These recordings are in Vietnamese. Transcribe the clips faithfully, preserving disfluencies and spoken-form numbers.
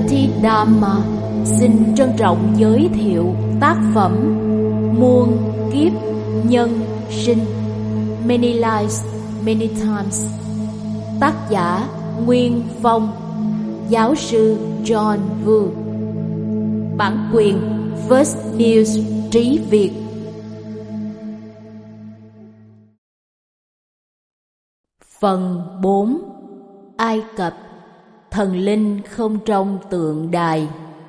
Betty Dharma xin trân trọng giới thiệu tác phẩm Muôn Kiếp Nhân Sinh, Many Lives, Many Times. Tác giả Nguyên Phong, giáo sư John Vu. Bản quyền First News Trí Việt. Phần bốn. Ai Cập, thần linh không trong tượng đài.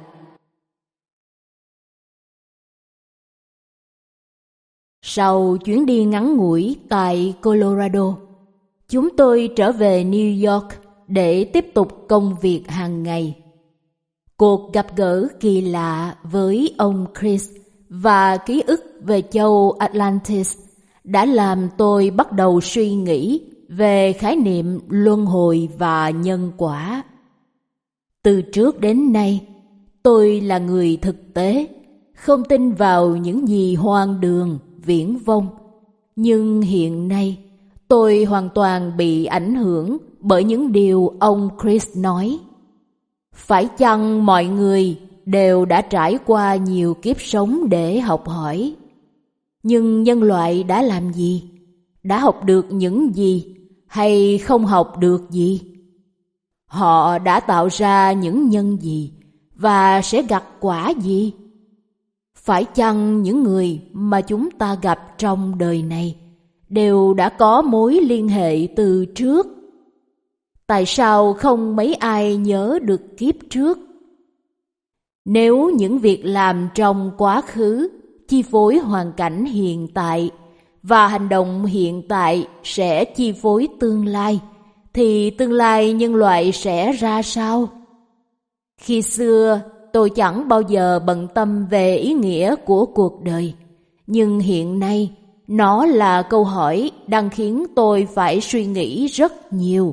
Sau chuyến đi ngắn ngủi tại Colorado, chúng tôi trở về New York để tiếp tục công việc hàng ngày. Cuộc gặp gỡ kỳ lạ với ông Chris và ký ức về châu Atlantis đã làm tôi bắt đầu suy nghĩ về khái niệm luân hồi và nhân quả. Từ trước đến nay, tôi là người thực tế, không tin vào những gì hoang đường, viển vông. Nhưng hiện nay, tôi hoàn toàn bị ảnh hưởng bởi những điều ông Chris nói. Phải chăng mọi người đều đã trải qua nhiều kiếp sống để học hỏi? Nhưng nhân loại đã làm gì? Đã học được những gì? Hay không học được gì? Họ đã tạo ra những nhân gì? Và sẽ gặt quả gì? Phải chăng những người mà chúng ta gặp trong đời này đều đã có mối liên hệ từ trước? Tại sao không mấy ai nhớ được kiếp trước? Nếu những việc làm trong quá khứ chi phối hoàn cảnh hiện tại và hành động hiện tại sẽ chi phối tương lai, thì tương lai nhân loại sẽ ra sao? Khi xưa, tôi chẳng bao giờ bận tâm về ý nghĩa của cuộc đời, nhưng hiện nay, nó là câu hỏi đang khiến tôi phải suy nghĩ rất nhiều.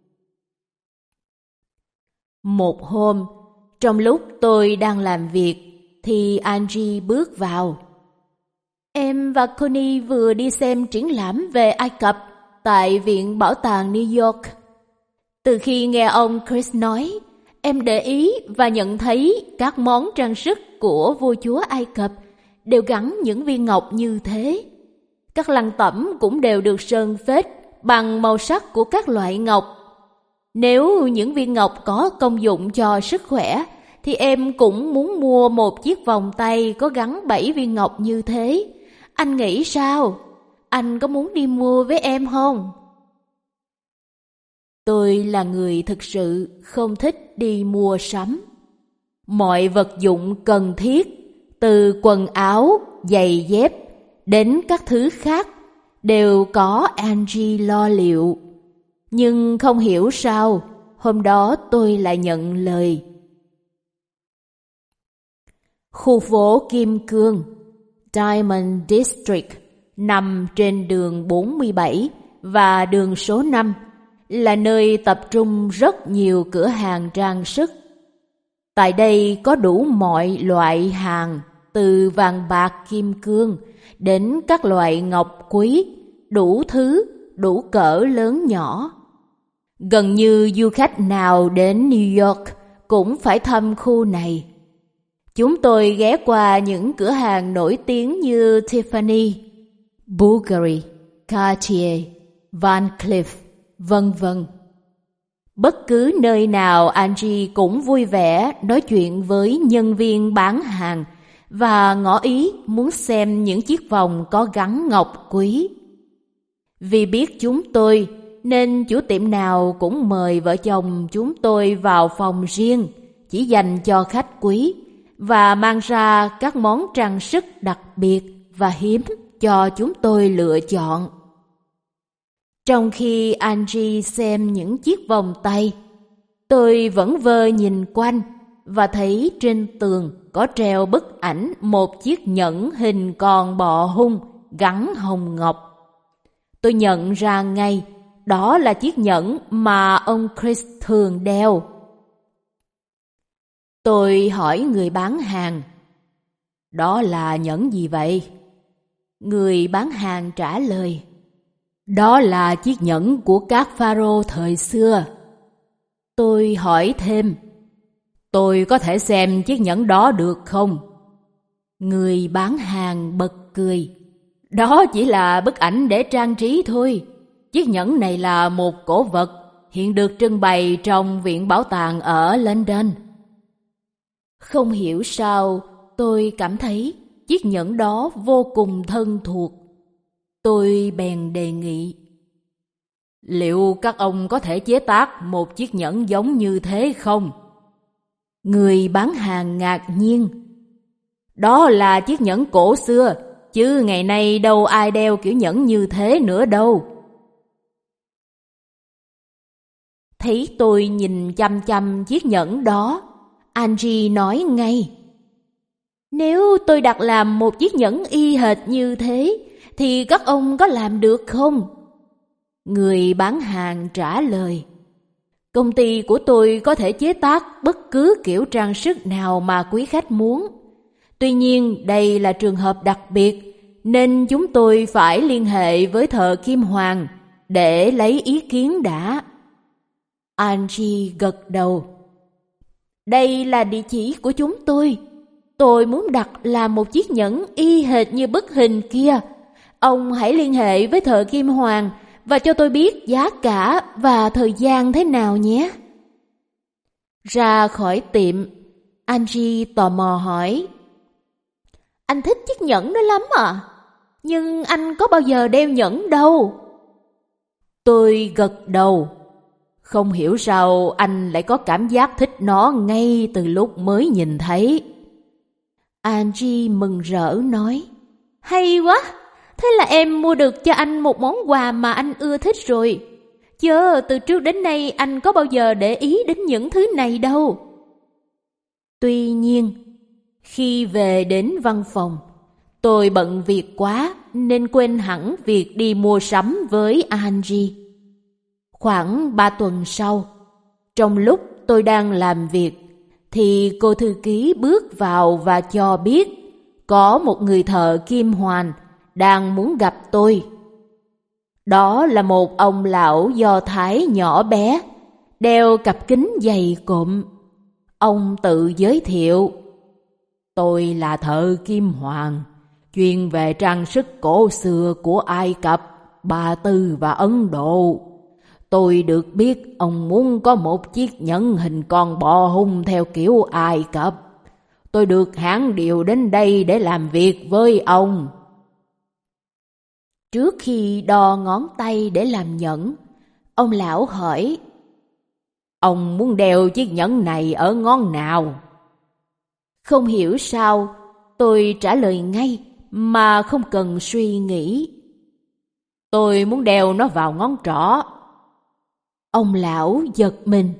Một hôm, trong lúc tôi đang làm việc, thì Angie bước vào. Em và Connie vừa đi xem triển lãm về Ai Cập tại Viện Bảo tàng New York. Từ khi nghe ông Chris nói, em để ý và nhận thấy các món trang sức của vua chúa Ai Cập đều gắn những viên ngọc như thế. Các lăng tẩm cũng đều được sơn phết bằng màu sắc của các loại ngọc. Nếu những viên ngọc có công dụng cho sức khỏe, thì em cũng muốn mua một chiếc vòng tay có gắn bảy viên ngọc như thế. Anh nghĩ sao? Anh có muốn đi mua với em không? Tôi là người thực sự không thích đi mua sắm. Mọi vật dụng cần thiết, từ quần áo, giày dép đến các thứ khác, đều có Angie lo liệu. Nhưng không hiểu sao, hôm đó tôi lại nhận lời. Khu phố Kim Cương, Diamond District, nằm trên đường bốn mươi bảy và đường số năm, là nơi tập trung rất nhiều cửa hàng trang sức. Tại đây có đủ mọi loại hàng, từ vàng bạc kim cương đến các loại ngọc quý, đủ thứ, đủ cỡ lớn nhỏ. Gần như du khách nào đến New York cũng phải thăm khu này. Chúng tôi ghé qua những cửa hàng nổi tiếng như Tiffany, Bulgari, Cartier, Van Cleef, vân vân. Bất cứ nơi nào Angie cũng vui vẻ nói chuyện với nhân viên bán hàng và ngỏ ý muốn xem những chiếc vòng có gắn ngọc quý. Vì biết chúng tôi, nên chủ tiệm nào cũng mời vợ chồng chúng tôi vào phòng riêng chỉ dành cho khách quý và mang ra các món trang sức đặc biệt và hiếm cho chúng tôi lựa chọn. Trong khi Angie xem những chiếc vòng tay, tôi vẫn vơ nhìn quanh và thấy trên tường có treo bức ảnh một chiếc nhẫn hình con bọ hung gắn hồng ngọc. Tôi nhận ra ngay đó là chiếc nhẫn mà ông Chris thường đeo. Tôi hỏi người bán hàng, đó là nhẫn gì vậy? Người bán hàng trả lời, đó là chiếc nhẫn của các pharaoh thời xưa. Tôi hỏi thêm, Tôi có thể xem chiếc nhẫn đó được không? Người bán hàng bật cười. Đó chỉ là bức ảnh để trang trí thôi. Chiếc nhẫn này là một cổ vật, hiện được trưng bày trong viện bảo tàng ở London. Không hiểu sao, tôi cảm thấy chiếc nhẫn đó vô cùng thân thuộc. Tôi bèn đề nghị. Liệu các ông có thể chế tác một chiếc nhẫn giống như thế không? Người bán hàng ngạc nhiên. Đó là chiếc nhẫn cổ xưa, chứ ngày nay đâu ai đeo kiểu nhẫn như thế nữa đâu. Thấy tôi nhìn chăm chăm chiếc nhẫn đó, Angie nói ngay. Nếu tôi đặt làm một chiếc nhẫn y hệt như thế, thì các ông có làm được không? Người bán hàng trả lời. Công ty của tôi có thể chế tác bất cứ kiểu trang sức nào mà quý khách muốn. Tuy nhiên đây là trường hợp đặc biệt, nên chúng tôi phải liên hệ với thợ kim hoàn để lấy ý kiến đã. Angie gật đầu. Đây là địa chỉ của chúng tôi. Tôi muốn đặt làm một chiếc nhẫn y hệt như bức hình kia. Ông hãy liên hệ với thợ kim hoàn và cho tôi biết giá cả và thời gian thế nào nhé. Ra khỏi tiệm, Angie tò mò hỏi. Anh thích chiếc nhẫn đó lắm à? Nhưng anh có bao giờ đeo nhẫn đâu. Tôi gật đầu. Không hiểu sao anh lại có cảm giác thích nó ngay từ lúc mới nhìn thấy. Angie mừng rỡ nói. Hay quá! Thế là em mua được cho anh một món quà mà anh ưa thích rồi. Chứ từ trước đến nay anh có bao giờ để ý đến những thứ này đâu. Tuy nhiên, khi về đến văn phòng, tôi bận việc quá nên quên hẳn việc đi mua sắm với Angie. Khoảng ba tuần sau, trong lúc tôi đang làm việc, thì cô thư ký bước vào và cho biết có một người thợ kim hoàn đang muốn gặp tôi. Đó là một ông lão Do Thái nhỏ bé, đeo cặp kính dày cộm. Ông tự giới thiệu. Tôi là thợ kim hoàn, chuyên về trang sức cổ xưa của Ai Cập, Ba Tư và Ấn Độ. Tôi được biết ông muốn có một chiếc nhẫn hình con bò hung theo kiểu Ai Cập. Tôi được hãng điều đến đây để làm việc với ông. Trước khi đo ngón tay để làm nhẫn, ông lão hỏi. Ông muốn đeo chiếc nhẫn này ở ngón nào? Không hiểu sao, tôi trả lời ngay mà không cần suy nghĩ. Tôi muốn đeo nó vào ngón trỏ. Ông lão giật mình.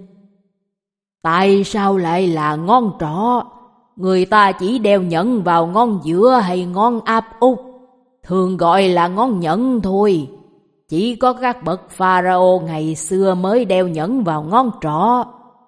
Tại sao lại là ngón trỏ? Người ta chỉ đeo nhẫn vào ngón giữa hay ngón áp út, thường gọi là ngón nhẫn thôi. Chỉ có các bậc pharaoh ngày xưa mới đeo nhẫn vào ngón trỏ.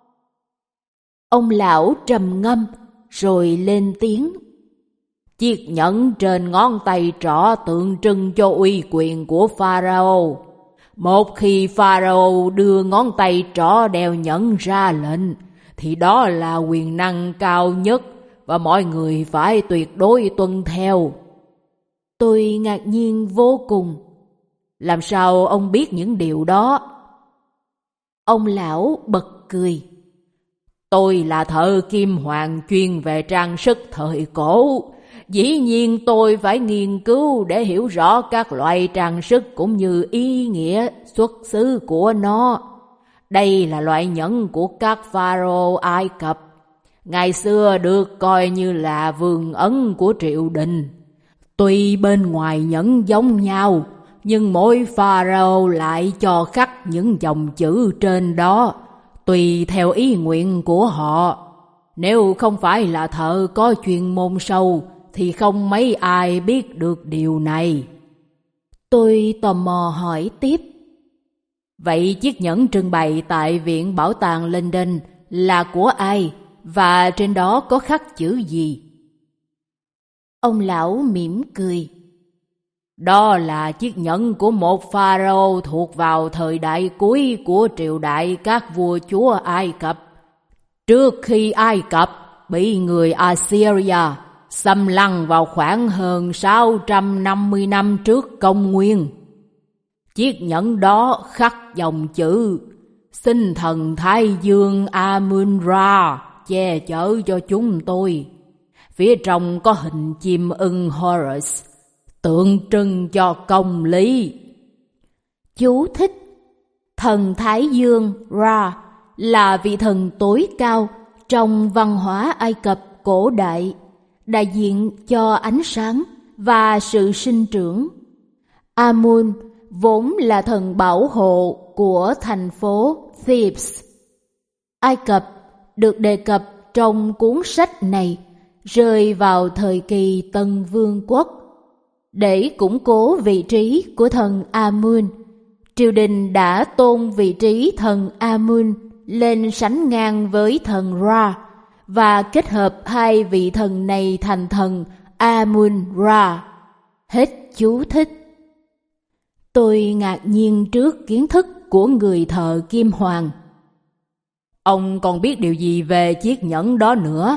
Ông lão trầm ngâm rồi lên tiếng. Chiếc nhẫn trên ngón tay trỏ tượng trưng cho uy quyền của pharaoh. Một khi pharaoh đưa ngón tay trỏ đeo nhẫn ra lệnh, thì đó là quyền năng cao nhất và mọi người phải tuyệt đối tuân theo. Tôi ngạc nhiên vô cùng. Làm sao ông biết những điều đó? Ông lão bật cười. Tôi là thợ kim hoàn chuyên về trang sức thời cổ. Dĩ nhiên tôi phải nghiên cứu để hiểu rõ các loại trang sức cũng như ý nghĩa xuất xứ của nó. Đây là loại nhẫn của các pharaoh Ai Cập. Ngày xưa được coi như là vườn ấn của triều đình. Tuy bên ngoài nhẫn giống nhau, nhưng mỗi pharaoh lại cho khắc những dòng chữ trên đó, tùy theo ý nguyện của họ. Nếu không phải là thợ có chuyên môn sâu, thì không mấy ai biết được điều này. Tôi tò mò hỏi tiếp. Vậy chiếc nhẫn trưng bày tại Viện Bảo tàng London là của ai? Và trên đó có khắc chữ gì? Ông lão mỉm cười. Đó là chiếc nhẫn của một pharaoh thuộc vào thời đại cuối của triều đại các vua chúa Ai Cập. trước khi Ai Cập bị người Assyria xâm lăng vào khoảng hơn sáu trăm năm mươi năm trước công nguyên. Chiếc nhẫn đó khắc dòng chữ: xin thần Thái Dương Amun-Ra che chở cho chúng tôi. Phía trong có hình chim ưng Horus, tượng trưng cho công lý. Chú thích: thần Thái Dương Ra là vị thần tối cao trong văn hóa Ai Cập cổ đại, đại diện cho ánh sáng và sự sinh trưởng. Amun vốn là thần bảo hộ của thành phố Thebes. Ai Cập được đề cập trong cuốn sách này rơi vào thời kỳ Tân Vương quốc. Để củng cố vị trí của thần Amun, triều đình đã tôn vị trí thần Amun lên sánh ngang với thần Ra và kết hợp hai vị thần này thành thần Amun-Ra. Hết chú thích. Tôi ngạc nhiên trước kiến thức của người thợ kim hoàn. Ông còn biết điều gì về chiếc nhẫn đó nữa?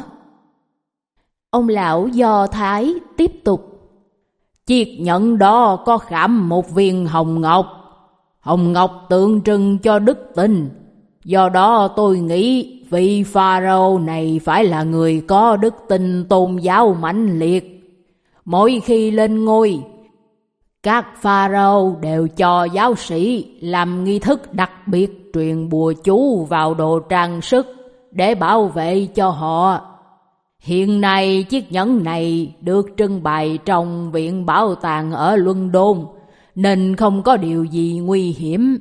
Ông lão Do Thái tiếp tục. Chiếc nhẫn đó có khảm một viên hồng ngọc. Hồng ngọc tượng trưng cho đức tin. Do đó tôi nghĩ vị Pharaoh này phải là người có đức tin tôn giáo mãnh liệt. Mỗi khi lên ngôi, các Pharaoh đều cho giáo sĩ làm nghi thức đặc biệt truyền bùa chú vào đồ trang sức để bảo vệ cho họ. Hiện nay chiếc nhẫn này được trưng bày trong viện bảo tàng ở London, nên không có điều gì nguy hiểm.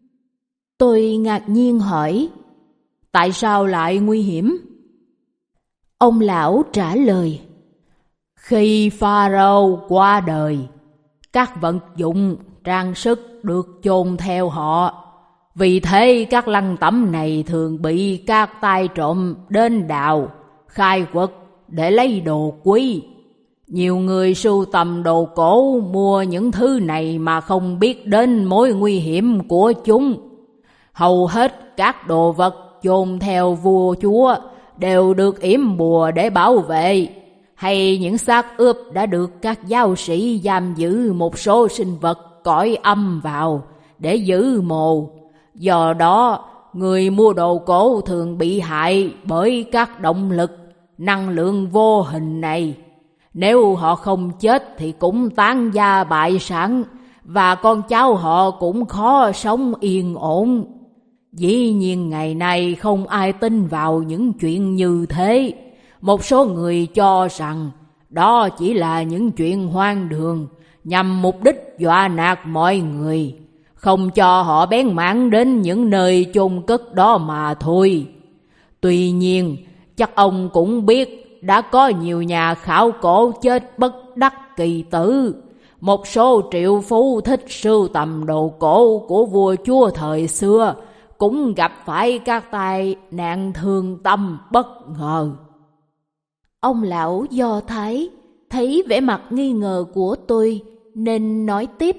Tôi ngạc nhiên hỏi, tại sao lại nguy hiểm? Ông lão trả lời, khi Pharaoh qua đời, các vật dụng, trang sức được chôn theo họ. Vì thế các lăng tẩm này thường bị các tay trộm đến đào, khai quật để lấy đồ quý. Nhiều người sưu tầm đồ cổ mua những thứ này mà không biết đến mối nguy hiểm của chúng. Hầu hết các đồ vật chôn theo vua chúa đều được yểm bùa để bảo vệ, hay những xác ướp đã được các giáo sĩ giam giữ một số sinh vật cõi âm vào để giữ mồ. Do đó, người mua đồ cổ thường bị hại bởi các động lực, năng lượng vô hình này. Nếu họ không chết thì cũng tán gia bại sản, và con cháu họ cũng khó sống yên ổn. Dĩ nhiên ngày nay không ai tin vào những chuyện như thế. Một số người cho rằng đó chỉ là những chuyện hoang đường nhằm mục đích dọa nạt mọi người, không cho họ bén mảng đến những nơi chôn cất đó mà thôi. Tuy nhiên, chắc ông cũng biết đã có nhiều nhà khảo cổ chết bất đắc kỳ tử. Một số triệu phú thích sưu tầm đồ cổ của vua chúa thời xưa cũng gặp phải các tai nạn thương tâm bất ngờ. Ông lão Do Thái thấy vẻ mặt nghi ngờ của tôi nên nói tiếp.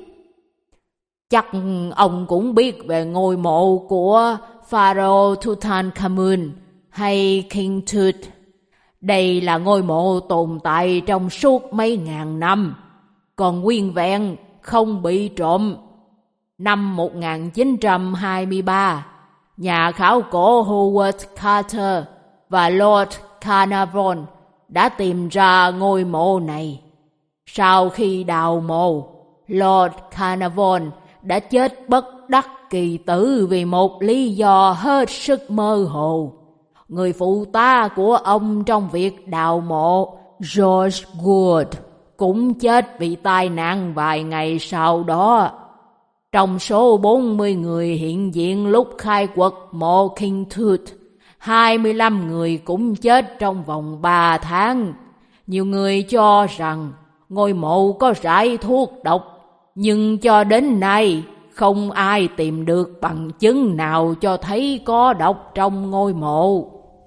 Chắc ông cũng biết về ngôi mộ của Pharaoh Tutankhamun hay King Tut. Đây là ngôi mộ tồn tại trong suốt mấy ngàn năm, còn nguyên vẹn, không bị trộm. Năm một nghìn chín trăm hai mươi ba, nhà khảo cổ Howard Carter và Lord Carnarvon đã tìm ra ngôi mộ này. Sau khi đào mộ, Lord Carnarvon đã chết bất đắc kỳ tử vì một lý do hết sức mơ hồ. Người phụ tá của ông trong việc đào mộ, George Gould, cũng chết vì tai nạn vài ngày sau đó. Trong số bốn mươi người hiện diện lúc khai quật mộ King Tut, hai mươi lăm người cũng chết trong vòng ba tháng. Nhiều người cho rằng ngôi mộ có rải thuốc độc, nhưng cho đến nay không ai tìm được bằng chứng nào cho thấy có độc trong ngôi mộ.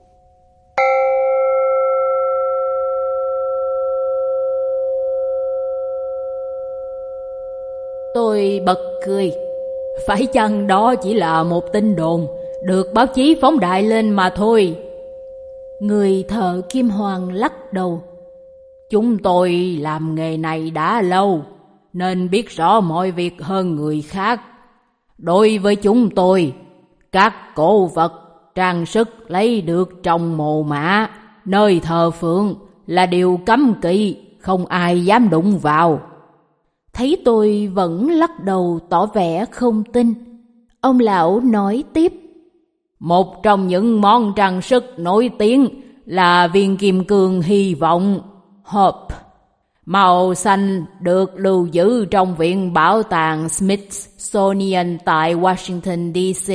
Tôi bật cười. Phải chăng đó chỉ là một tin đồn được báo chí phóng đại lên mà thôi? Người thợ kim hoàn lắc đầu. Chúng tôi làm nghề này đã lâu, nên biết rõ mọi việc hơn người khác. Đối với chúng tôi, các cổ vật, trang sức lấy được trong mồ mả, nơi thờ phượng là điều cấm kỵ, không ai dám đụng vào. Thấy tôi vẫn lắc đầu tỏ vẻ không tin, ông lão nói tiếp. Một trong những món trang sức nổi tiếng là viên kim cương hy vọng, Hope. Màu xanh được lưu giữ trong Viện Bảo tàng Smithsonian tại Washington, D C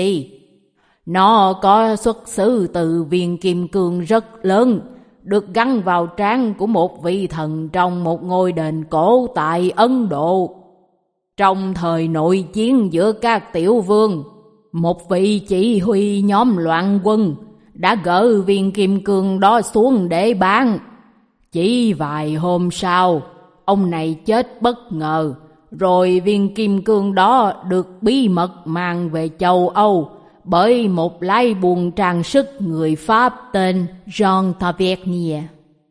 Nó có xuất xứ từ viên kim cương rất lớn, được gắn vào trán của một vị thần trong một ngôi đền cổ tại Ấn Độ. Trong thời nội chiến giữa các tiểu vương, một vị chỉ huy nhóm loạn quân đã gỡ viên kim cương đó xuống để bán. Chỉ vài hôm sau, ông này chết bất ngờ, rồi viên kim cương đó được bí mật mang về châu Âu bởi một lái buôn trang sức người Pháp tên Jean Tavernier.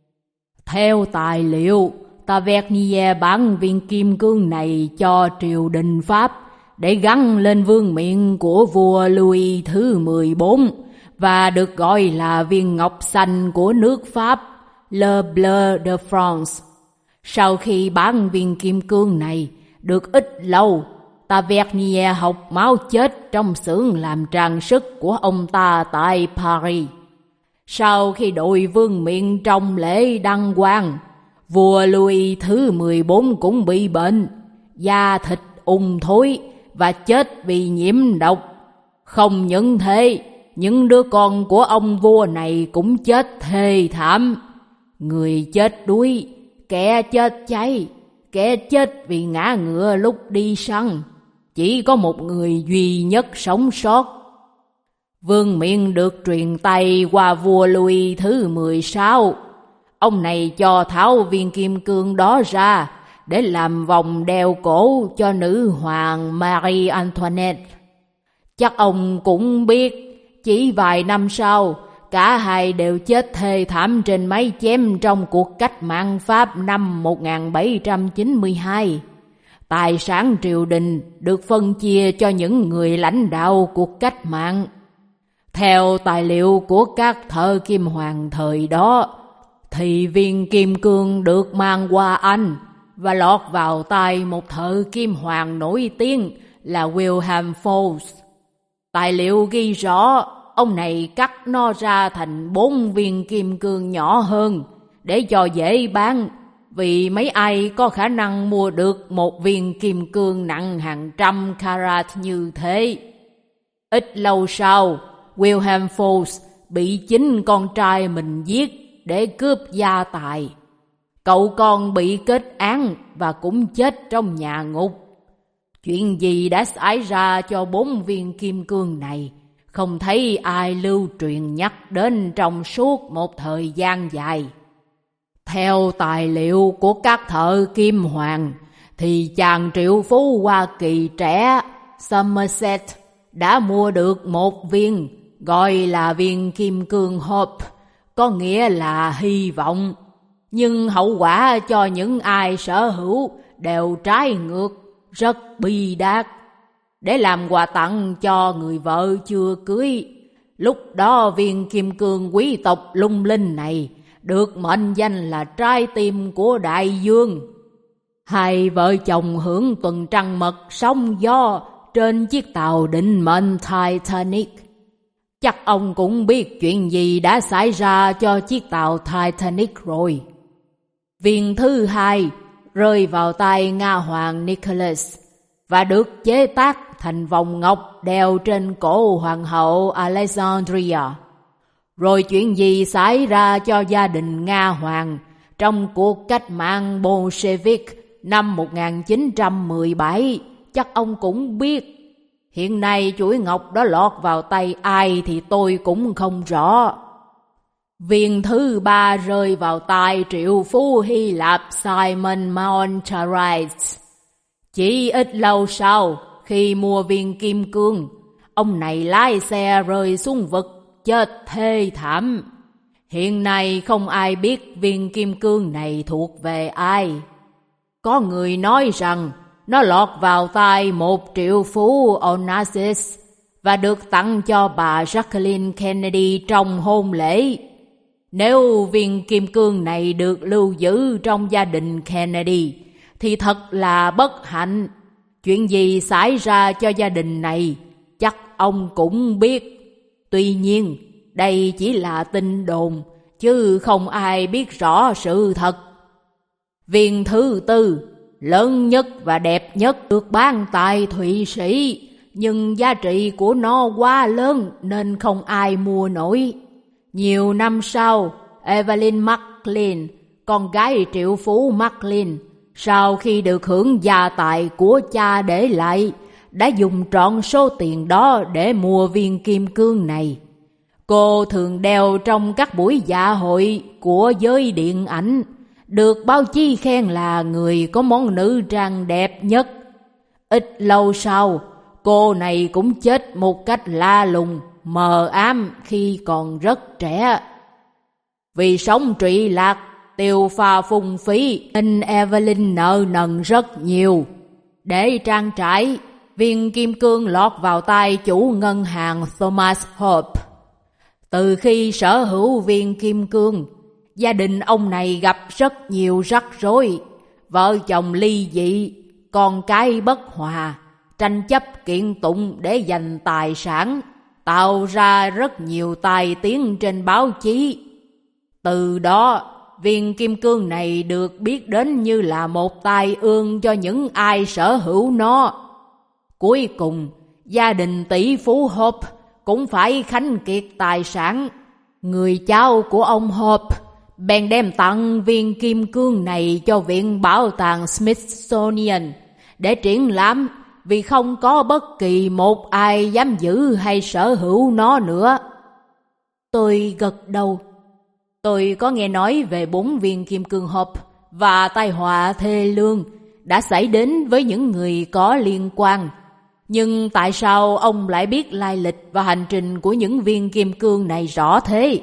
Theo tài liệu, Tavernier bán viên kim cương này cho triều đình Pháp để gắn lên vương miện của vua Louis thứ mười bốn và được gọi là viên ngọc xanh của nước Pháp, Le Bleu de France. Sau khi bán viên kim cương này được ít lâu, Tavernier học máu chết trong xưởng làm trang sức của ông ta tại Paris. Sau khi đội vương miện trong lễ đăng quang, vua Louis thứ mười bốn cũng bị bệnh, da thịt ung thối và chết vì nhiễm độc. Không những thế, những đứa con của ông vua này cũng chết thê thảm. Người chết đuối, kẻ chết cháy, kẻ chết vì ngã ngựa lúc đi săn. Chỉ có một người duy nhất sống sót. Vương miện được truyền tay qua vua Louis thứ mười sáu. Ông này cho tháo viên kim cương đó ra để làm vòng đeo cổ cho nữ hoàng Marie Antoinette. Chắc ông cũng biết, chỉ vài năm sau, cả hai đều chết thê thảm trên máy chém trong cuộc cách mạng Pháp năm một nghìn bảy trăm chín mươi hai. Tài sản triều đình được phân chia cho những người lãnh đạo cuộc cách mạng. Theo tài liệu của các thợ kim hoàn thời đó, thì viên kim cương được mang qua Anh và lọt vào tay một thợ kim hoàn nổi tiếng là William Fox. Tài liệu ghi rõ ông này cắt nó ra thành bốn viên kim cương nhỏ hơn để cho dễ bán, vì mấy ai có khả năng mua được một viên kim cương nặng hàng trăm carat như thế. Ít lâu sau, William Fox bị chính con trai mình giết để cướp gia tài. Cậu con bị kết án và cũng chết trong nhà ngục. Chuyện gì đã xảy ra cho bốn viên kim cương này, không thấy ai lưu truyền nhắc đến trong suốt một thời gian dài. Theo tài liệu của các thợ kim hoàn, thì chàng triệu phú Hoa Kỳ trẻ Somerset đã mua được một viên gọi là viên kim cương Hope, có nghĩa là hy vọng. Nhưng hậu quả cho những ai sở hữu đều trái ngược, rất bi đát. Để làm quà tặng cho người vợ chưa cưới, lúc đó viên kim cương quý tộc lung linh này được mệnh danh là trái tim của đại dương. Hai vợ chồng hưởng tuần trăng mật sóng gió trên chiếc tàu định mệnh Titanic. Chắc ông cũng biết chuyện gì đã xảy ra cho chiếc tàu Titanic rồi. Viên thứ hai rơi vào tay Nga hoàng Nicholas và được chế tác thành vòng ngọc đeo trên cổ hoàng hậu Alexandria. Rồi chuyện gì xảy ra cho gia đình Nga hoàng trong cuộc cách mạng Bolshevik năm một nghìn chín trăm mười bảy, chắc ông cũng biết. Hiện nay chuỗi ngọc đó lọt vào tay ai thì tôi cũng không rõ. Viên thứ ba rơi vào tay triệu phú Hy Lạp Simon Montarites. Chỉ ít lâu sau, khi mua viên kim cương, ông này lái xe rơi xuống vực, chết thê thảm. Hiện nay không ai biết viên kim cương này thuộc về ai. Có người nói rằng nó lọt vào tay một triệu phú Onassis và được tặng cho bà Jacqueline Kennedy trong hôn lễ. Nếu viên kim cương này được lưu giữ trong gia đình Kennedy thì thật là bất hạnh. Chuyện gì xảy ra cho gia đình này chắc ông cũng biết. Tuy nhiên đây chỉ là tin đồn, chứ không ai biết rõ sự thật. Viên thứ tư, lớn nhất và đẹp nhất, được bán tại Thụy Sĩ, nhưng giá trị của nó quá lớn nên không ai mua nổi. Nhiều năm sau, Evelyn McLean, con gái triệu phú McLean, sau khi được hưởng gia tài của cha để lại, đã dùng trọn số tiền đó để mua viên kim cương này. Cô thường đeo trong các buổi dạ hội của giới điện ảnh, được báo chí khen là người có món nữ trang đẹp nhất. Ít lâu sau, cô này cũng chết một cách la lùng, mờ ám khi còn rất trẻ. Vì sống trụy lạc, tiêu pha phung phí nên Evelyn nợ nần rất nhiều. Để trang trải, viên kim cương lọt vào tay chủ ngân hàng Thomas Hope. Từ khi sở hữu viên kim cương, gia đình ông này gặp rất nhiều rắc rối. Vợ chồng ly dị, con cái bất hòa, tranh chấp kiện tụng để giành tài sản, tạo ra rất nhiều tai tiếng trên báo chí. Từ đó, viên kim cương này được biết đến như là một tai ương cho những ai sở hữu nó. Cuối cùng, gia đình tỷ phú Hope cũng phải khánh kiệt tài sản. Người cháu của ông Hope bèn đem tặng viên kim cương này cho Viện Bảo tàng Smithsonian để triển lãm, vì không có bất kỳ một ai dám giữ hay sở hữu nó nữa. Tôi gật đầu. Tôi có nghe nói về bốn viên kim cương Hope và tai họa thê lương đã xảy đến với những người có liên quan. Nhưng tại sao ông lại biết lai lịch và hành trình của những viên kim cương này rõ thế?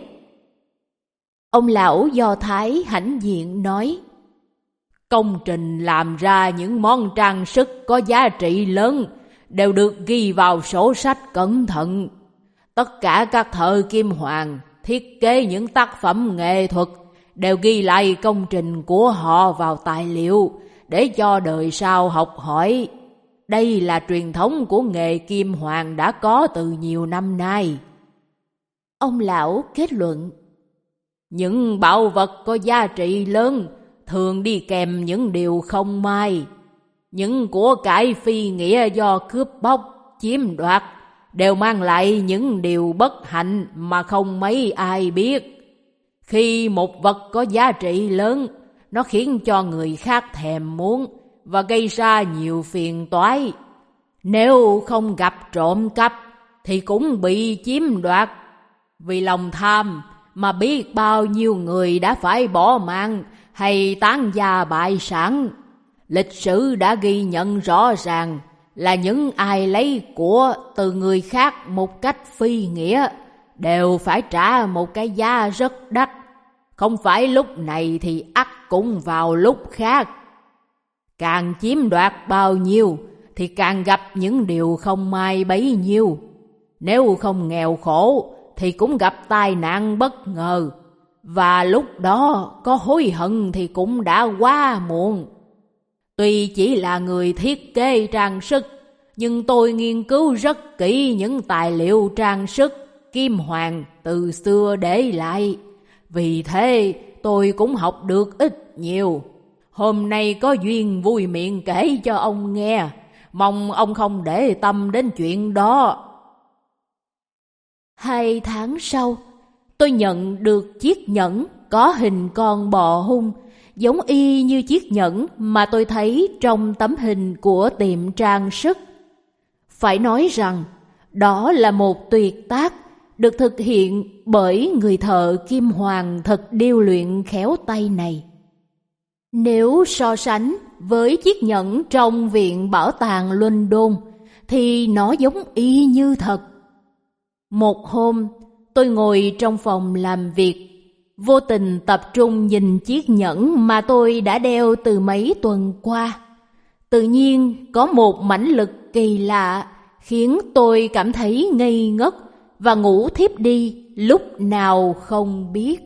Ông lão Do Thái hãnh diện nói: Công trình làm ra những món trang sức có giá trị lớn đều được ghi vào sổ sách cẩn thận. Tất cả các thợ kim hoàn thiết kế những tác phẩm nghệ thuật đều ghi lại công trình của họ vào tài liệu để cho đời sau học hỏi. Đây là truyền thống của nghề kim hoàn đã có từ nhiều năm nay. Ông lão kết luận: Những bảo vật có giá trị lớn thường đi kèm những điều không may. Những của cải phi nghĩa do cướp bóc, chiếm đoạt đều mang lại những điều bất hạnh mà không mấy ai biết. Khi một vật có giá trị lớn, nó khiến cho người khác thèm muốn và gây ra nhiều phiền toái. Nếu không gặp trộm cắp thì cũng bị chiếm đoạt. Vì lòng tham mà biết bao nhiêu người đã phải bỏ mạng hay tán gia bại sản. Lịch sử đã ghi nhận rõ ràng là những ai lấy của từ người khác một cách phi nghĩa đều phải trả một cái giá rất đắt. Không phải lúc này thì ắt cũng vào lúc khác. Càng chiếm đoạt bao nhiêu thì càng gặp những điều không may bấy nhiêu. Nếu không nghèo khổ thì cũng gặp tai nạn bất ngờ, và lúc đó có hối hận thì cũng đã quá muộn. Tuy chỉ là người thiết kế trang sức, nhưng tôi nghiên cứu rất kỹ những tài liệu trang sức kim hoàn từ xưa để lại. Vì thế tôi cũng học được ít nhiều. Hôm nay có duyên vui miệng kể cho ông nghe, mong ông không để tâm đến chuyện đó. Hai tháng sau, tôi nhận được chiếc nhẫn có hình con bò hung, giống y như chiếc nhẫn mà tôi thấy trong tấm hình của tiệm trang sức. Phải nói rằng, đó là một tuyệt tác được thực hiện bởi người thợ kim hoàn thật điêu luyện khéo tay này. Nếu so sánh với chiếc nhẫn trong Viện Bảo tàng London thì nó giống y như thật. Một hôm, tôi ngồi trong phòng làm việc, vô tình tập trung nhìn chiếc nhẫn mà tôi đã đeo từ mấy tuần qua. Tự nhiên có một mãnh lực kỳ lạ khiến tôi cảm thấy ngây ngất và ngủ thiếp đi lúc nào không biết.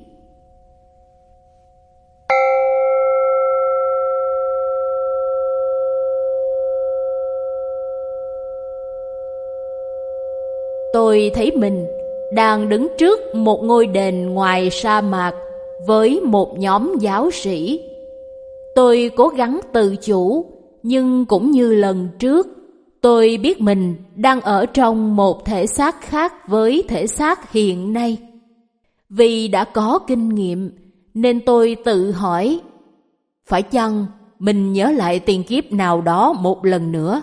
Tôi thấy mình đang đứng trước một ngôi đền ngoài sa mạc với một nhóm giáo sĩ. Tôi cố gắng tự chủ, nhưng cũng như lần trước, tôi biết mình đang ở trong một thể xác khác với thể xác hiện nay. Vì đã có kinh nghiệm, nên tôi tự hỏi, phải chăng mình nhớ lại tiền kiếp nào đó một lần nữa?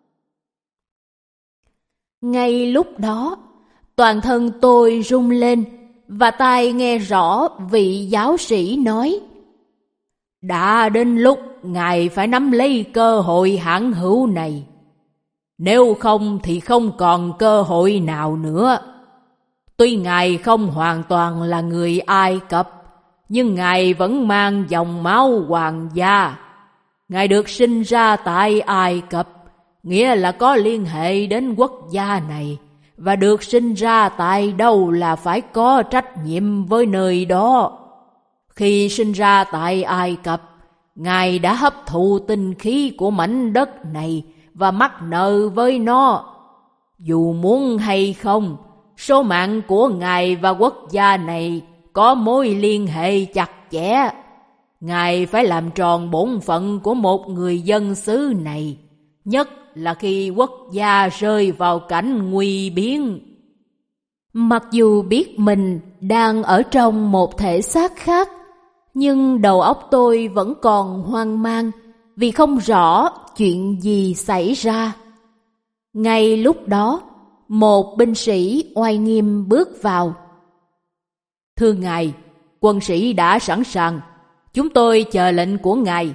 Ngay lúc đó, toàn thân tôi rung lên và tai nghe rõ vị giáo sĩ nói: đã đến lúc Ngài phải nắm lấy cơ hội hãn hữu này. Nếu không thì không còn cơ hội nào nữa. Tuy Ngài không hoàn toàn là người Ai Cập, nhưng Ngài vẫn mang dòng máu hoàng gia. Ngài được sinh ra tại Ai Cập, nghĩa là có liên hệ đến quốc gia này, và được sinh ra tại đâu là phải có trách nhiệm với nơi đó. Khi sinh ra tại Ai Cập, Ngài đã hấp thụ tinh khí của mảnh đất này và mắc nợ với nó. Dù muốn hay không, số mạng của Ngài và quốc gia này có mối liên hệ chặt chẽ. Ngài phải làm tròn bổn phận của một người dân xứ này, nhất là khi quốc gia rơi vào cảnh nguy biến. Mặc dù biết mình đang ở trong một thể xác khác, nhưng đầu óc tôi vẫn còn hoang mang vì không rõ chuyện gì xảy ra. Ngay lúc đó, một binh sĩ oai nghiêm bước vào. Thưa Ngài, quân sĩ đã sẵn sàng. Chúng tôi chờ lệnh của Ngài.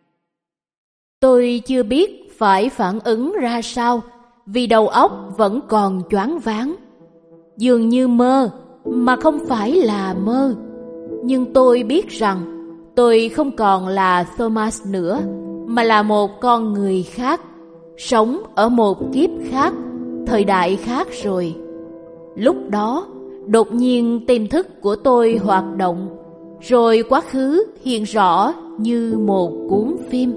Tôi chưa biết phải phản ứng ra sao vì đầu óc vẫn còn choáng váng. Dường như mơ mà không phải là mơ. Nhưng tôi biết rằng tôi không còn là Thomas nữa, mà là một con người khác, sống ở một kiếp khác, thời đại khác rồi. Lúc đó, đột nhiên tiềm thức của tôi hoạt động, rồi quá khứ hiện rõ như một cuốn phim.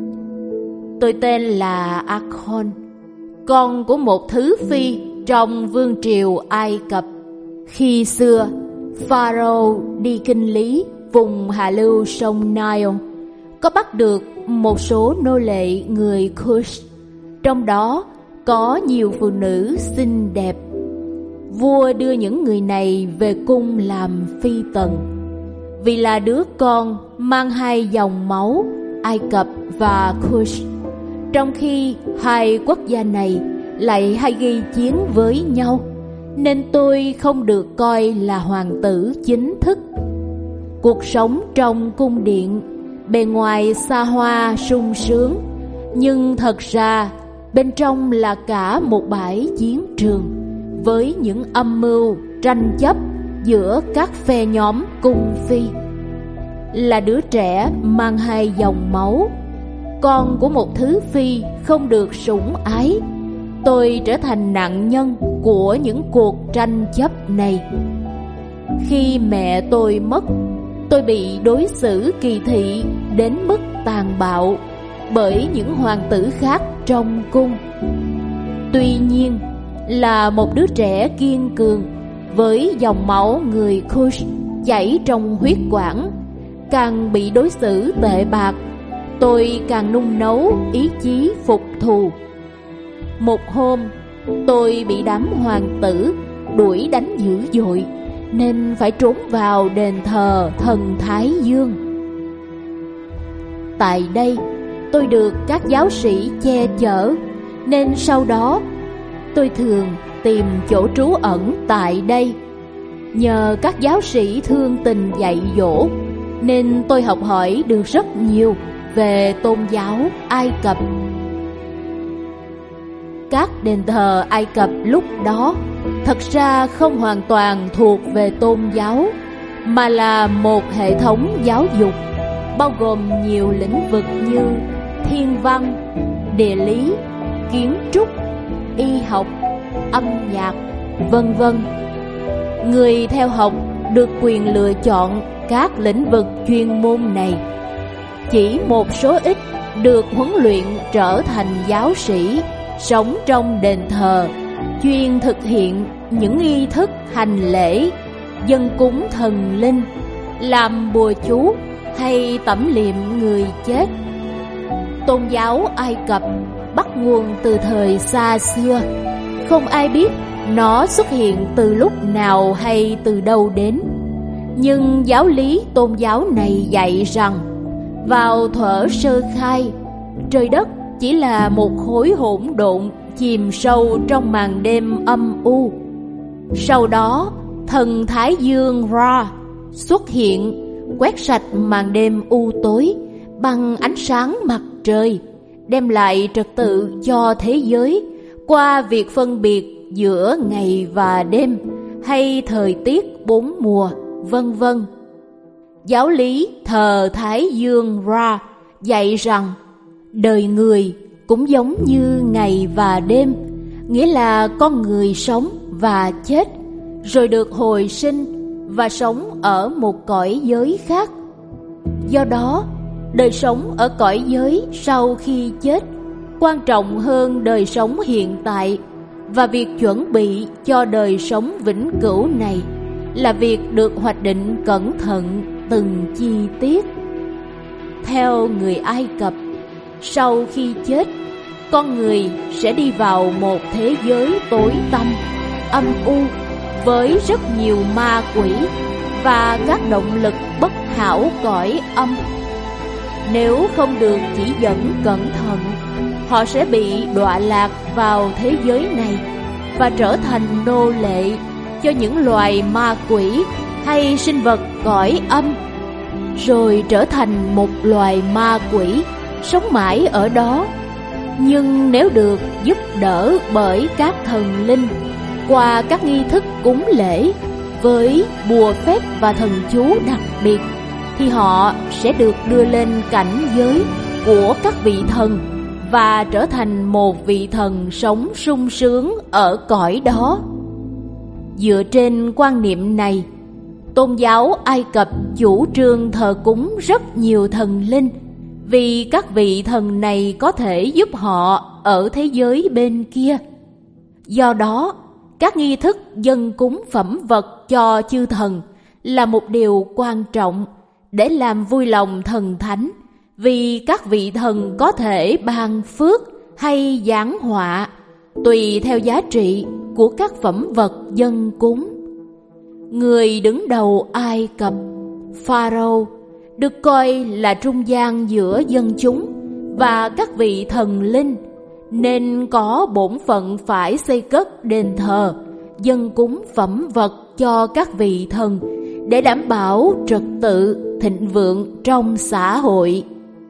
Tôi tên là Akon, con của một thứ phi trong vương triều Ai Cập. Khi xưa, Pharaoh đi kinh lý vùng hạ lưu sông Nile, có bắt được một số nô lệ người Kush, trong đó có nhiều phụ nữ xinh đẹp. Vua đưa những người này về cung làm phi tần, vì là đứa con mang hai dòng máu Ai Cập và Kush, trong khi hai quốc gia này lại hay gây chiến với nhau, nên tôi không được coi là hoàng tử chính thức. Cuộc sống trong cung điện bề ngoài xa hoa sung sướng, nhưng thật ra bên trong là cả một bãi chiến trường với những âm mưu tranh chấp giữa các phe nhóm cung phi. Là đứa trẻ mang hai dòng máu, con của một thứ phi không được sủng ái, tôi trở thành nạn nhân của những cuộc tranh chấp này. Khi mẹ tôi mất, tôi bị đối xử kỳ thị đến mức tàn bạo bởi những hoàng tử khác trong cung. Tuy nhiên, là một đứa trẻ kiên cường với dòng máu người Kush chảy trong huyết quản, càng bị đối xử tệ bạc, tôi càng nung nấu ý chí phục thù. Một hôm, tôi bị đám hoàng tử đuổi đánh dữ dội, nên phải trốn vào đền thờ thần Thái Dương. Tại đây, tôi được các giáo sĩ che chở, nên sau đó tôi thường tìm chỗ trú ẩn tại đây. Nhờ các giáo sĩ thương tình dạy dỗ, nên tôi học hỏi được rất nhiều về tôn giáo Ai Cập. Các đền thờ Ai Cập lúc đó thật ra không hoàn toàn thuộc về tôn giáo, mà là một hệ thống giáo dục bao gồm nhiều lĩnh vực như thiên văn, địa lý, kiến trúc, y học, âm nhạc, vân vân. Người theo học được quyền lựa chọn các lĩnh vực chuyên môn này. Chỉ một số ít được huấn luyện trở thành giáo sĩ, sống trong đền thờ, chuyên thực hiện những nghi thức hành lễ, dâng cúng thần linh, làm bùa chú hay tẩm liệm người chết. Tôn giáo Ai Cập bắt nguồn từ thời xa xưa, không ai biết nó xuất hiện từ lúc nào hay từ đâu đến. Nhưng giáo lý tôn giáo này dạy rằng vào thuở sơ khai, trời đất chỉ là một khối hỗn độn chìm sâu trong màn đêm âm u. Sau đó, thần Thái Dương Ra xuất hiện, quét sạch màn đêm u tối bằng ánh sáng mặt trời, đem lại trật tự cho thế giới qua việc phân biệt giữa ngày và đêm hay thời tiết bốn mùa, vân vân. Giáo lý thờ Thái Dương Ra dạy rằng đời người cũng giống như ngày và đêm, nghĩa là con người sống và chết, rồi được hồi sinh và sống ở một cõi giới khác. Do đó, đời sống ở cõi giới sau khi chết quan trọng hơn đời sống hiện tại, và việc chuẩn bị cho đời sống vĩnh cửu này là việc được hoạch định cẩn thận từng chi tiết. Theo người Ai Cập, sau khi chết, con người sẽ đi vào một thế giới tối tăm, âm u, với rất nhiều ma quỷ và các động lực bất hảo cõi âm. Nếu không được chỉ dẫn cẩn thận, họ sẽ bị đọa lạc vào thế giới này và trở thành nô lệ cho những loài ma quỷ hay sinh vật cõi âm, rồi trở thành một loài ma quỷ sống mãi ở đó. Nhưng nếu được giúp đỡ bởi các thần linh qua các nghi thức cúng lễ với bùa phép và thần chú đặc biệt, thì họ sẽ được đưa lên cảnh giới của các vị thần và trở thành một vị thần sống sung sướng ở cõi đó. Dựa trên quan niệm này, tôn giáo Ai Cập chủ trương thờ cúng rất nhiều thần linh, vì các vị thần này có thể giúp họ ở thế giới bên kia. Do đó, các nghi thức dâng cúng phẩm vật cho chư thần là một điều quan trọng để làm vui lòng thần thánh, vì các vị thần có thể ban phước hay giáng họa tùy theo giá trị của các phẩm vật dâng cúng. Người đứng đầu Ai Cập, Pharaoh, được coi là trung gian giữa dân chúng và các vị thần linh, nên có bổn phận phải xây cất đền thờ, dâng cúng phẩm vật cho các vị thần để đảm bảo trật tự thịnh vượng trong xã hội.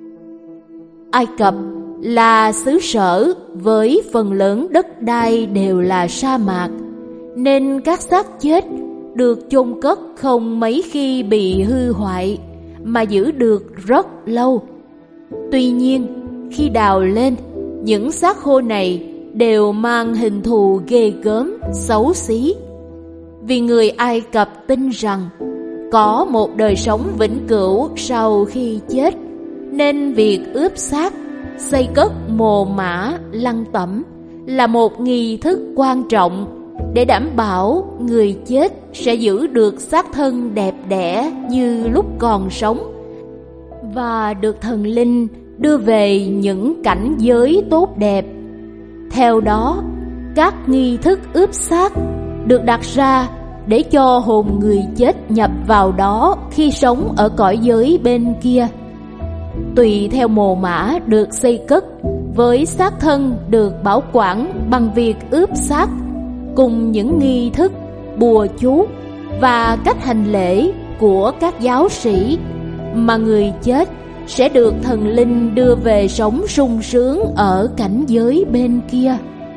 Ai Cập là xứ sở với phần lớn đất đai đều là sa mạc, nên các xác chết được chôn cất không mấy khi bị hư hoại mà giữ được rất lâu. Tuy nhiên, khi đào lên, những xác khô này đều mang hình thù ghê gớm, xấu xí. Vì người Ai Cập tin rằng có một đời sống vĩnh cửu sau khi chết, nên việc ướp xác, xây cất mồ mả, lăng tẩm là một nghi thức quan trọng để đảm bảo người chết sẽ giữ được xác thân đẹp đẽ như lúc còn sống và được thần linh đưa về những cảnh giới tốt đẹp. Theo đó, các nghi thức ướp xác được đặt ra để cho hồn người chết nhập vào đó khi sống ở cõi giới bên kia. Tùy theo mồ mả được xây cất, với xác thân được bảo quản bằng việc ướp xác, cùng những nghi thức, bùa chú và cách hành lễ của các giáo sĩ, mà người chết sẽ được thần linh đưa về sống sung sướng ở cảnh giới bên kia.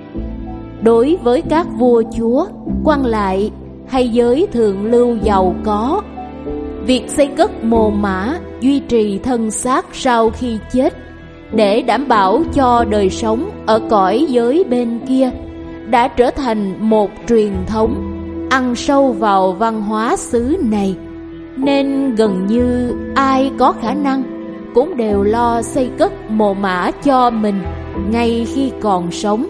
Đối với các vua chúa, quan lại hay giới thượng lưu giàu có, Việc xây cất mồ mả, duy trì thân xác sau khi chết để đảm bảo cho đời sống ở cõi giới bên kia đã trở thành một truyền thống ăn sâu vào văn hóa xứ này, nên gần như ai có khả năng cũng đều lo xây cất mồ mả cho mình ngay khi còn sống.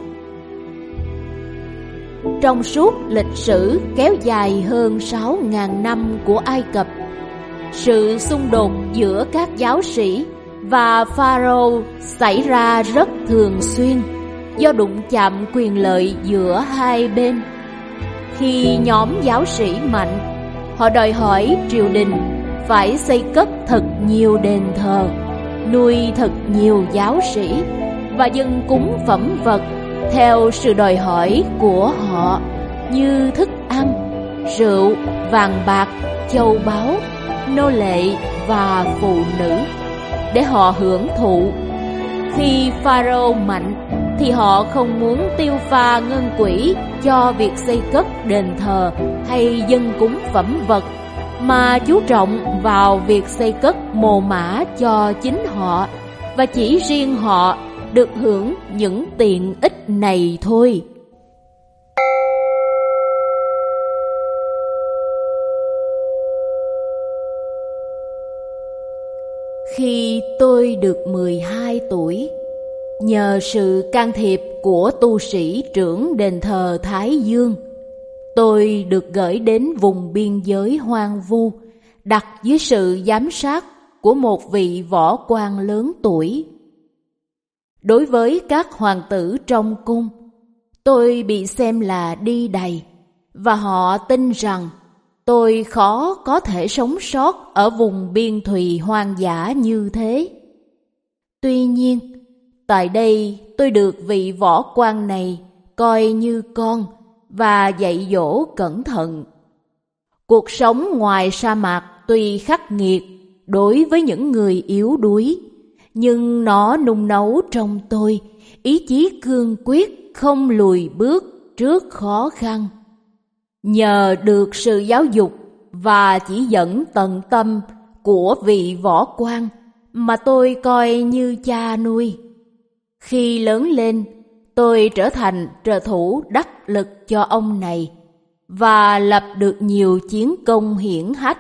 Trong suốt lịch sử kéo dài hơn sáu nghìn năm của Ai Cập, sự xung đột giữa các giáo sĩ và Pharaoh xảy ra rất thường xuyên do đụng chạm quyền lợi giữa hai bên. Khi nhóm giáo sĩ mạnh, họ đòi hỏi triều đình phải xây cất thật nhiều đền thờ, nuôi thật nhiều giáo sĩ và dâng cúng phẩm vật theo sự đòi hỏi của họ như thức ăn, rượu, vàng bạc, châu báu, nô lệ và phụ nữ để họ hưởng thụ. Khi Pharaoh mạnh thì họ không muốn tiêu pha ngân quỹ cho việc xây cất đền thờ hay dâng cúng phẩm vật, mà chú trọng vào việc xây cất mồ mả cho chính họ, và chỉ riêng họ được hưởng những tiện ích này thôi. Khi tôi được mười hai tuổi, nhờ sự can thiệp của tu sĩ trưởng đền thờ Thái Dương, tôi được gửi đến vùng biên giới hoang vu, đặt dưới sự giám sát của một vị võ quan lớn tuổi. Đối với các hoàng tử trong cung, tôi bị xem là đi đầy, và họ tin rằng tôi khó có thể sống sót ở vùng biên thùy hoang dã như thế. Tuy nhiên, tại đây tôi được vị võ quan này coi như con và dạy dỗ cẩn thận. Cuộc sống ngoài sa mạc tuy khắc nghiệt đối với những người yếu đuối, nhưng nó nung nấu trong tôi ý chí cương quyết không lùi bước trước khó khăn. Nhờ được sự giáo dục và chỉ dẫn tận tâm của vị võ quan mà tôi coi như cha nuôi, khi lớn lên tôi trở thành trợ thủ đắc lực cho ông này và lập được nhiều chiến công hiển hách.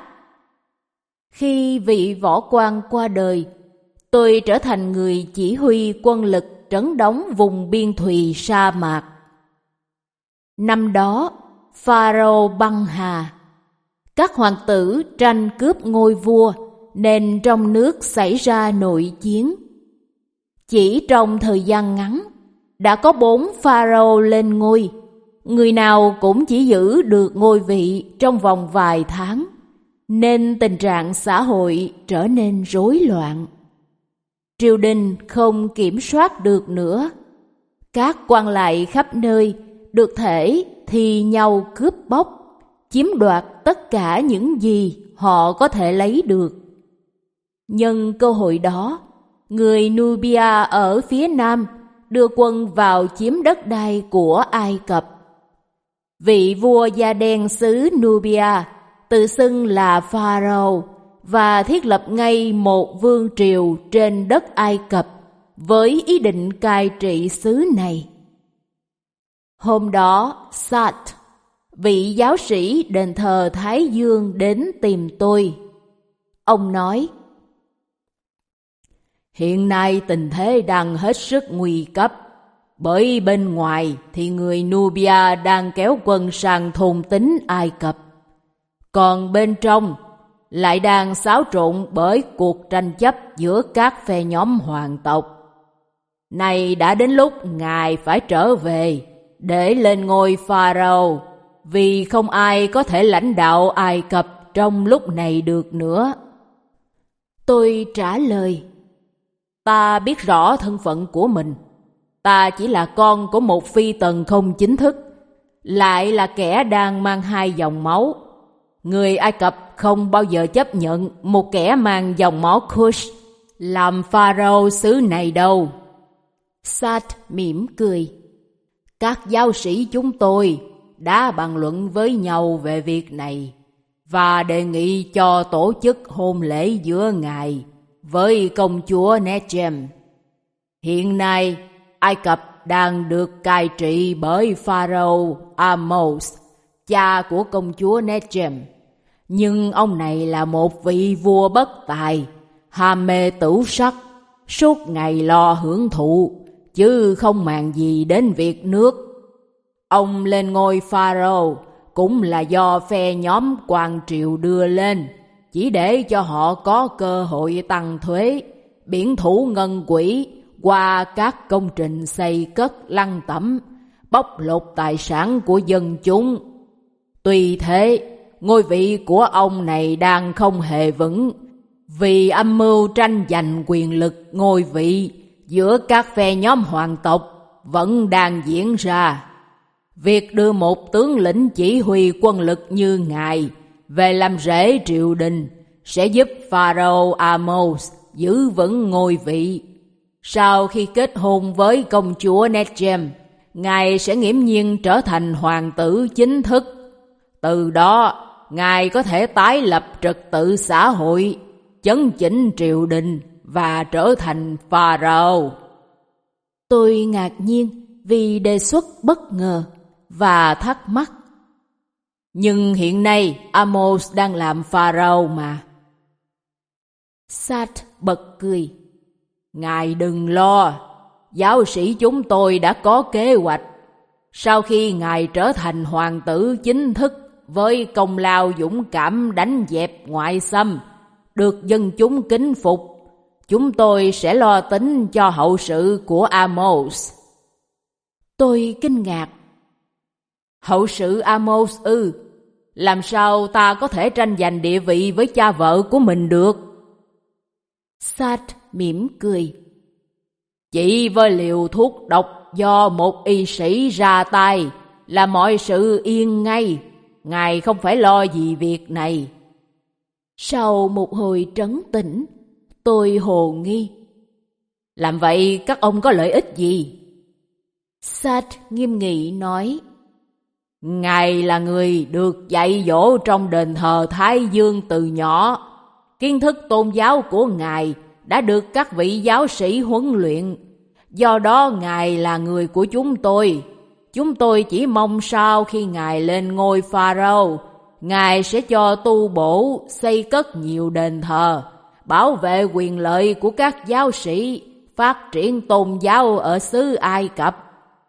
Khi vị võ quan qua đời, tôi trở thành người chỉ huy quân lực trấn đóng vùng biên thùy sa mạc. Năm đó, Pharaoh băng hà, các hoàng tử tranh cướp ngôi vua nên trong nước xảy ra nội chiến. Chỉ trong thời gian ngắn, đã có bốn Pharaoh lên ngôi, người nào cũng chỉ giữ được ngôi vị trong vòng vài tháng, nên tình trạng xã hội trở nên rối loạn. Triều đình không kiểm soát được nữa. Các quan lại khắp nơi được thể thì nhau cướp bóc, chiếm đoạt tất cả những gì họ có thể lấy được. Nhân cơ hội đó, người Nubia ở phía nam đưa quân vào chiếm đất đai của Ai Cập. Vị vua da đen xứ Nubia tự xưng là Pharaoh và thiết lập ngay một vương triều trên đất Ai Cập với ý định cai trị xứ này. Hôm đó, Sat, vị giáo sĩ đền thờ Thái Dương, đến tìm tôi. Ông nói: Hiện nay tình thế đang hết sức nguy cấp, bởi bên ngoài thì người Nubia đang kéo quân sang thôn tính Ai Cập, còn bên trong lại đang xáo trộn bởi cuộc tranh chấp giữa các phe nhóm hoàng tộc. Nay đã đến lúc ngài phải trở về để lên ngôi Pharaoh, vì không ai có thể lãnh đạo Ai Cập trong lúc này được nữa. Tôi trả lời: Ta biết rõ thân phận của mình. Ta chỉ là con của một phi tần không chính thức, lại là kẻ đang mang hai dòng máu. Người Ai Cập không bao giờ chấp nhận một kẻ mang dòng máu Kush làm Pharaoh xứ này đâu. Sat mỉm cười: Các giáo sĩ chúng tôi đã bàn luận với nhau về việc này, và đề nghị cho tổ chức hôn lễ giữa ngài với công chúa Nechem. Hiện nay, Ai Cập đang được cai trị bởi Pharaoh Ahmose, cha của công chúa Nechem. Nhưng ông này là một vị vua bất tài, ham mê tửu sắc, suốt ngày lo hưởng thụ, chứ không màng gì đến việc nước. Ông lên ngôi Pharaoh cũng là do phe nhóm quan triều đưa lên, chỉ để cho họ có cơ hội tăng thuế, biển thủ ngân quỹ qua các công trình xây cất lăng tẩm, bóc lột tài sản của dân chúng. Tuy thế, ngôi vị của ông này đang không hề vững, vì âm mưu tranh giành quyền lực ngôi vị giữa các phe nhóm hoàng tộc vẫn đang diễn ra. Việc đưa một tướng lĩnh chỉ huy quân lực như ngài về làm rễ triều đình sẽ giúp Pharaoh Ahmose giữ vững ngôi vị. Sau khi kết hôn với công chúa Nechem, ngài sẽ nghiễm nhiên trở thành hoàng tử chính thức. Từ đó, ngài có thể tái lập trật tự xã hội, chấn chỉnh triều đình và trở thành Pharaoh. Tôi ngạc nhiên vì đề xuất bất ngờ và thắc mắc. Nhưng hiện nay Ahmose đang làm Pharaoh mà. Sat bật cười. Ngài đừng lo, giáo sĩ chúng tôi đã có kế hoạch. Sau khi ngài trở thành hoàng tử chính thức với công lao dũng cảm đánh dẹp ngoại xâm, được dân chúng kính phục, chúng tôi sẽ lo tính cho hậu sự của Ahmose. Tôi kinh ngạc. Hậu sự Ahmose ư? Làm sao ta có thể tranh giành địa vị với cha vợ của mình được? Sat mỉm cười. Chỉ với liều thuốc độc do một y sĩ ra tay là mọi sự yên ngay. Ngài không phải lo gì việc này. Sau một hồi trấn tĩnh, tôi hồ nghi. Làm vậy các ông có lợi ích gì? Sat nghiêm nghị nói. Ngài là người được dạy dỗ trong đền thờ Thái Dương từ nhỏ. Kiến thức tôn giáo của ngài đã được các vị giáo sĩ huấn luyện. Do đó ngài là người của chúng tôi. Chúng tôi chỉ mong sau khi ngài lên ngôi Pharaoh, ngài sẽ cho tu bổ, xây cất nhiều đền thờ, bảo vệ quyền lợi của các giáo sĩ, phát triển tôn giáo ở xứ Ai Cập.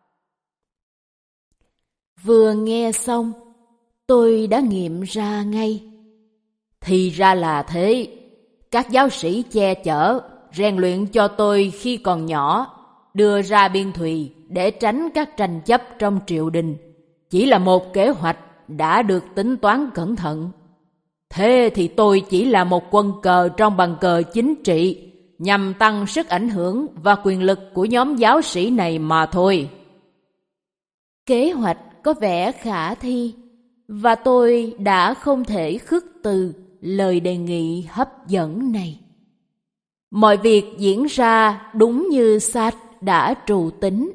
Vừa nghe xong, tôi đã nghiệm ra ngay. Thì ra là thế. Các giáo sĩ che chở, rèn luyện cho tôi khi còn nhỏ, đưa ra biên thùy để tránh các tranh chấp trong triều đình, chỉ là một kế hoạch đã được tính toán cẩn thận. Thế thì tôi chỉ là một quân cờ trong bàn cờ chính trị, nhằm tăng sức ảnh hưởng và quyền lực của nhóm giáo sĩ này mà thôi. Kế hoạch có vẻ khả thi, và tôi đã không thể khước từ lời đề nghị hấp dẫn này. Mọi việc diễn ra đúng như Sat đã trù tính.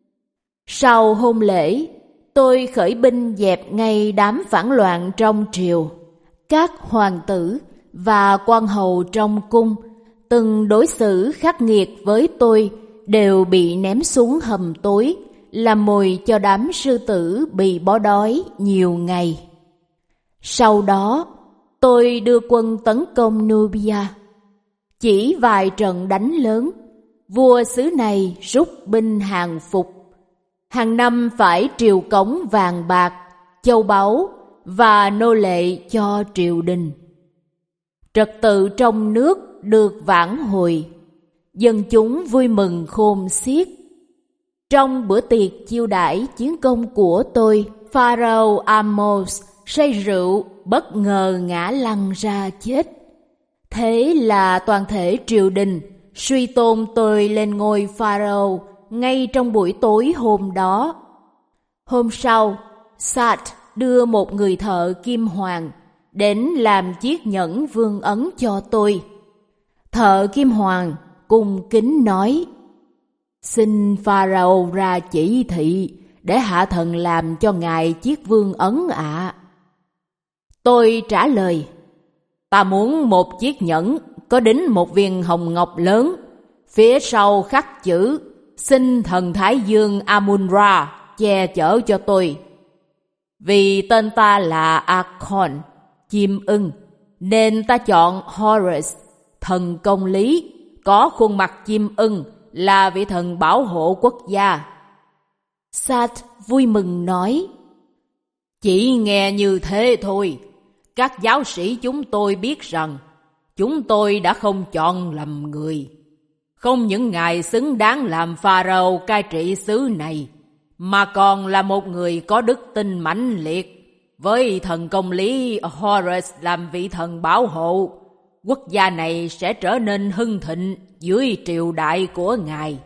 Sau hôn lễ, tôi khởi binh dẹp ngay đám phản loạn trong triều. Các hoàng tử và quan hầu trong cung từng đối xử khắc nghiệt với tôi đều bị ném xuống hầm tối, làm mồi cho đám sư tử bị bó đói nhiều ngày. Sau đó, tôi đưa quân tấn công Nubia. Chỉ vài trận đánh lớn, vua xứ này rút binh hàng phục. Hàng năm phải triều cống vàng bạc, châu báu và nô lệ cho triều đình. Trật tự trong nước được vãn hồi, dân chúng vui mừng khôn xiết. Trong bữa tiệc chiêu đãi chiến công của tôi, Pharaoh Ahmose say rượu bất ngờ ngã lăn ra chết. Thế là toàn thể triều đình suy tôn tôi lên ngôi Pharaoh ngay trong buổi tối hôm đó. Hôm sau, Sat đưa một người thợ kim hoàng đến làm chiếc nhẫn vương ấn cho tôi. Thợ kim hoàng cung kính nói: "Xin Pharaoh ra chỉ thị để hạ thần làm cho ngài chiếc vương ấn ạ." À. Tôi trả lời, ta muốn một chiếc nhẫn có đính một viên hồng ngọc lớn, phía sau khắc chữ xin thần Thái Dương Amun-Ra che chở cho tôi. Vì tên ta là Akon, chim ưng, nên ta chọn Horus, thần công lý, có khuôn mặt chim ưng, là vị thần bảo hộ quốc gia. Sat vui mừng nói, chỉ nghe như thế thôi. Các giáo sĩ chúng tôi biết rằng chúng tôi đã không chọn lầm người. Không những ngài xứng đáng làm Pharaoh cai trị xứ này, mà còn là một người có đức tin mãnh liệt. Với thần công lý Horus làm vị thần bảo hộ, quốc gia này sẽ trở nên hưng thịnh dưới triều đại của ngài.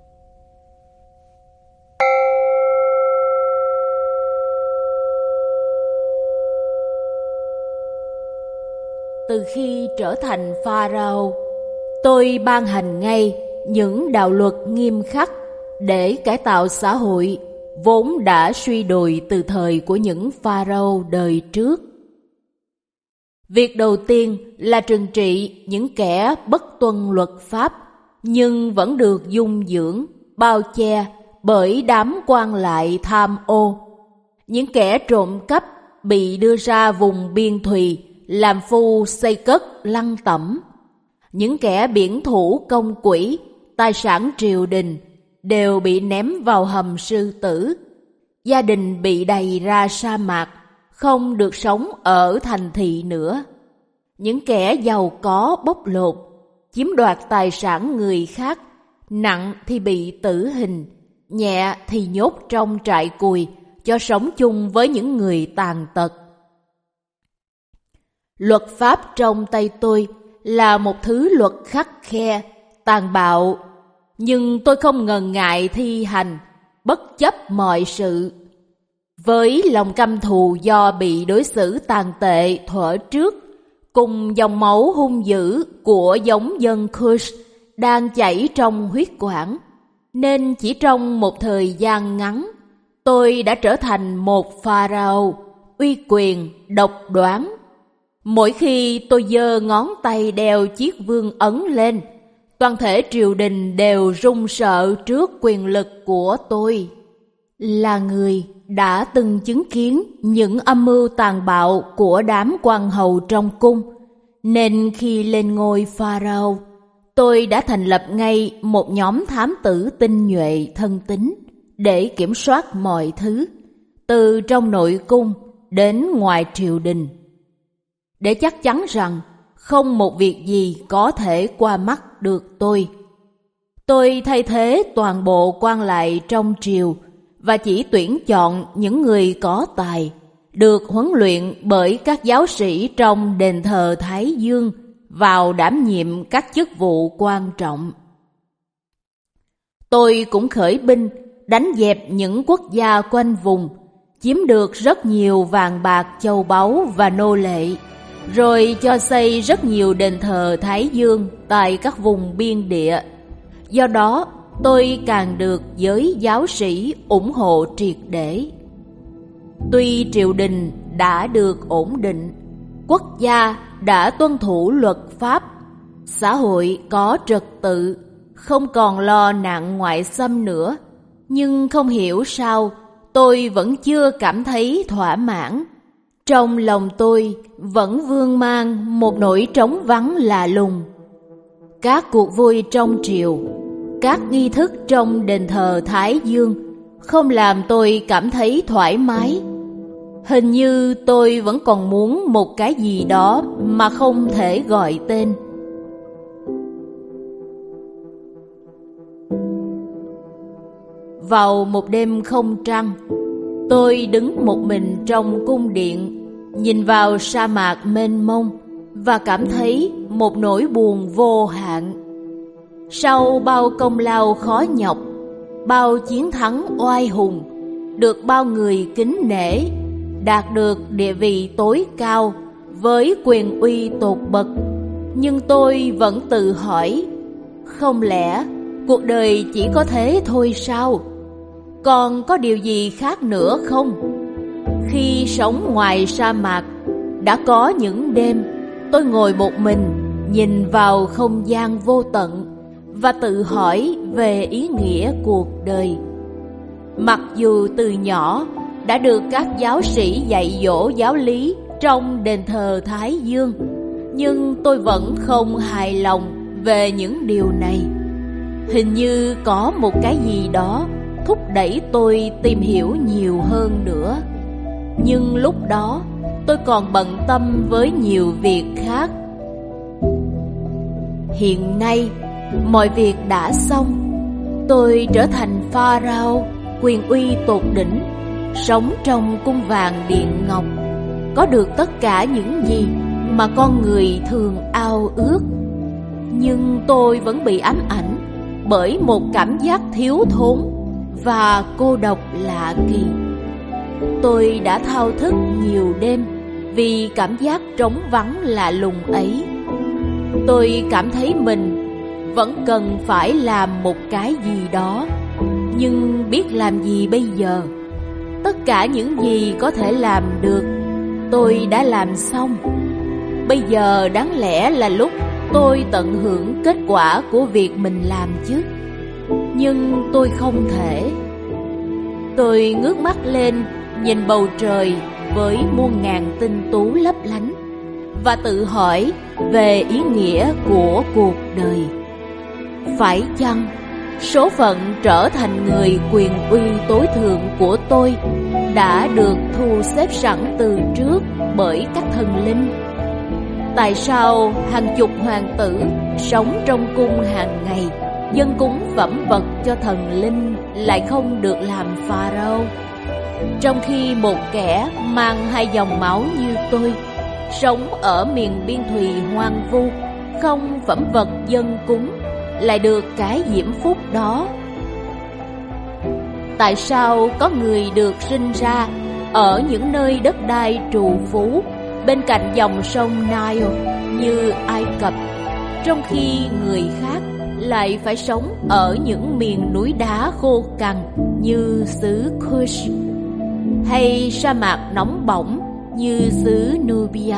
Từ khi trở thành Pharaoh, tôi ban hành ngay những đạo luật nghiêm khắc để cải tạo xã hội vốn đã suy đồi từ thời của những Pharaoh đời trước. Việc đầu tiên là trừng trị những kẻ bất tuân luật pháp, nhưng vẫn được dung dưỡng, bao che bởi đám quan lại tham ô. Những kẻ trộm cắp bị đưa ra vùng biên thùy làm phu xây cất lăng tẩm. Những kẻ biển thủ công quỹ, tài sản triều đình đều bị ném vào hầm sư tử. Gia đình bị đày ra sa mạc, không được sống ở thành thị nữa. Những kẻ giàu có bóc lột, chiếm đoạt tài sản người khác, nặng thì bị tử hình, nhẹ thì nhốt trong trại cùi cho sống chung với những người tàn tật. Luật pháp trong tay tôi là một thứ luật khắt khe, tàn bạo, nhưng tôi không ngần ngại thi hành, bất chấp mọi sự. Với lòng căm thù do bị đối xử tàn tệ thuở trước, cùng dòng máu hung dữ của giống dân Kush đang chảy trong huyết quản, nên chỉ trong một thời gian ngắn, tôi đã trở thành một Pharaoh uy quyền, độc đoán. Mỗi khi tôi giơ ngón tay đeo chiếc vương ấn lên, toàn thể triều đình đều run sợ trước quyền lực của tôi. Là người đã từng chứng kiến những âm mưu tàn bạo của đám quan hầu trong cung, nên khi lên ngôi Pharaoh, tôi đã thành lập ngay một nhóm thám tử tinh nhuệ thân tín để kiểm soát mọi thứ, từ trong nội cung đến ngoài triều đình, để chắc chắn rằng không một việc gì có thể qua mắt được tôi. Tôi thay thế toàn bộ quan lại trong triều và chỉ tuyển chọn những người có tài, được huấn luyện bởi các giáo sĩ trong đền thờ Thái Dương vào đảm nhiệm các chức vụ quan trọng. Tôi cũng khởi binh đánh dẹp những quốc gia quanh vùng, chiếm được rất nhiều vàng bạc, châu báu và nô lệ, rồi cho xây rất nhiều đền thờ Thái Dương tại các vùng biên địa. Do đó, tôi càng được giới giáo sĩ ủng hộ triệt để. Tuy triều đình đã được ổn định, quốc gia đã tuân thủ luật pháp, xã hội có trật tự, không còn lo nạn ngoại xâm nữa, nhưng không hiểu sao tôi vẫn chưa cảm thấy thỏa mãn. Trong lòng tôi vẫn vương mang một nỗi trống vắng lạ lùng. Các cuộc vui trong triều, các nghi thức trong đền thờ Thái Dương không làm tôi cảm thấy thoải mái. Hình như tôi vẫn còn muốn một cái gì đó mà không thể gọi tên. Vào một đêm không trăng, tôi đứng một mình trong cung điện, nhìn vào sa mạc mênh mông và cảm thấy một nỗi buồn vô hạn. Sau bao công lao khó nhọc, bao chiến thắng oai hùng, được bao người kính nể, đạt được địa vị tối cao với quyền uy tột bậc, nhưng tôi vẫn tự hỏi, không lẽ cuộc đời chỉ có thế thôi sao? Còn có điều gì khác nữa không? Khi sống ngoài sa mạc, Đã có những đêm tôi ngồi một mình, nhìn vào không gian vô tận và tự hỏi về ý nghĩa cuộc đời. Mặc dù từ nhỏ đã được các giáo sĩ dạy dỗ giáo lý trong đền thờ Thái Dương, nhưng tôi vẫn không hài lòng về những điều này. Hình như có một cái gì đó thúc đẩy tôi tìm hiểu nhiều hơn nữa. Nhưng lúc đó tôi còn bận tâm với nhiều việc khác. Hiện nay mọi việc đã xong. Tôi trở thành Pharaoh, quyền uy tột đỉnh, sống trong cung vàng điện ngọc, có được tất cả những gì mà con người thường ao ước. Nhưng tôi vẫn bị ám ảnh bởi một cảm giác thiếu thốn và cô độc lạ kỳ. Tôi đã thao thức nhiều đêm vì cảm giác trống vắng lạ lùng ấy. Tôi cảm thấy mình vẫn cần phải làm một cái gì đó, nhưng biết làm gì bây giờ? Tất cả những gì có thể làm được tôi đã làm xong. Bây giờ đáng lẽ là lúc tôi tận hưởng kết quả của việc mình làm chứ. Nhưng tôi không thể. Tôi ngước mắt lên, nhìn bầu trời với muôn ngàn tinh tú lấp lánh và tự hỏi về ý nghĩa của cuộc đời. Phải chăng số phận trở thành người quyền uy tối thượng của tôi đã được thu xếp sẵn từ trước bởi các thần linh? Tại sao hàng chục hoàng tử sống trong cung hàng ngày dâng cúng phẩm vật cho thần linh lại không được làm Pharaoh, trong khi một kẻ mang hai dòng máu như tôi, sống ở miền biên thùy hoang vu, không phẩm vật dâng cúng, lại được cái diễm phúc đó? Tại sao có người được sinh ra ở những nơi đất đai trù phú bên cạnh dòng sông Nile như Ai Cập, trong khi người khác lại phải sống ở những miền núi đá khô cằn như xứ Kush, hay sa mạc nóng bỏng như xứ Nubia?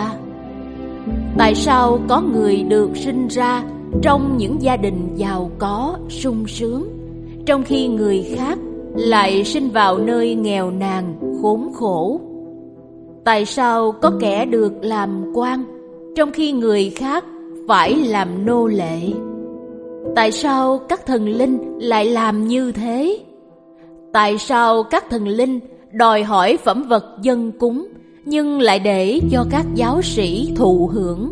Tại sao có người được sinh ra trong những gia đình giàu có, sung sướng, trong khi người khác lại sinh vào nơi nghèo nàn, khốn khổ? Tại sao có kẻ được làm quan, trong khi người khác phải làm nô lệ? Tại sao các thần linh lại làm như thế? Tại sao các thần linh đòi hỏi phẩm vật dâng cúng, nhưng lại để cho các giáo sĩ thụ hưởng?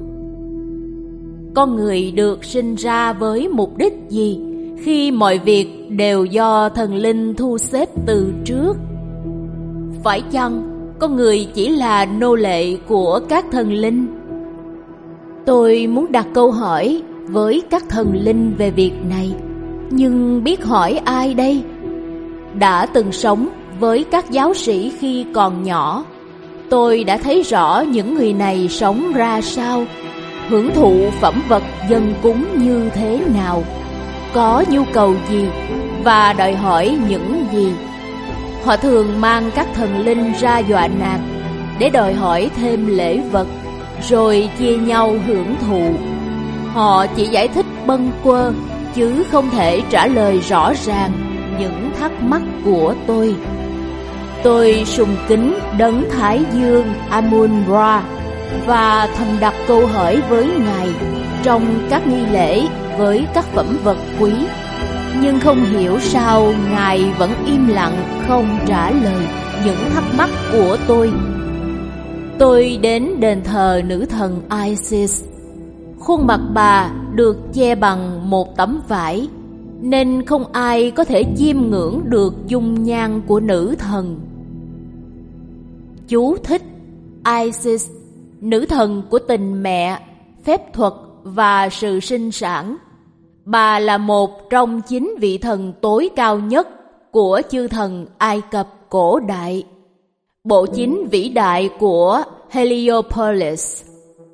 Con người được sinh ra với mục đích gì khi mọi việc đều do thần linh thu xếp từ trước? Phải chăng con người chỉ là nô lệ của các thần linh? Tôi muốn đặt câu hỏi với các thần linh về việc này, nhưng biết hỏi ai đây? Đã từng sống với các giáo sĩ khi còn nhỏ, tôi đã thấy rõ những người này sống ra sao, hưởng thụ phẩm vật dâng cúng như thế nào, có nhu cầu gì và đòi hỏi những gì. Họ thường mang các thần linh ra dọa nạt để đòi hỏi thêm lễ vật, rồi chia nhau hưởng thụ. Họ chỉ giải thích bâng quơ, chứ không thể trả lời rõ ràng những thắc mắc của tôi. Tôi sùng kính đấng Thái Dương Amun-Ra và thầm đặt câu hỏi với Ngài trong các nghi lễ với các phẩm vật quý. Nhưng không hiểu sao Ngài vẫn im lặng không trả lời những thắc mắc của tôi. Tôi đến đền thờ nữ thần Isis. Khuôn mặt bà được che bằng một tấm vải, nên không ai có thể chiêm ngưỡng được dung nhan của nữ thần. Chú thích: Isis, nữ thần của tình mẹ, phép thuật và sự sinh sản. Bà là một trong chín vị thần tối cao nhất của chư thần Ai Cập cổ đại, bộ chính vĩ đại của Heliopolis.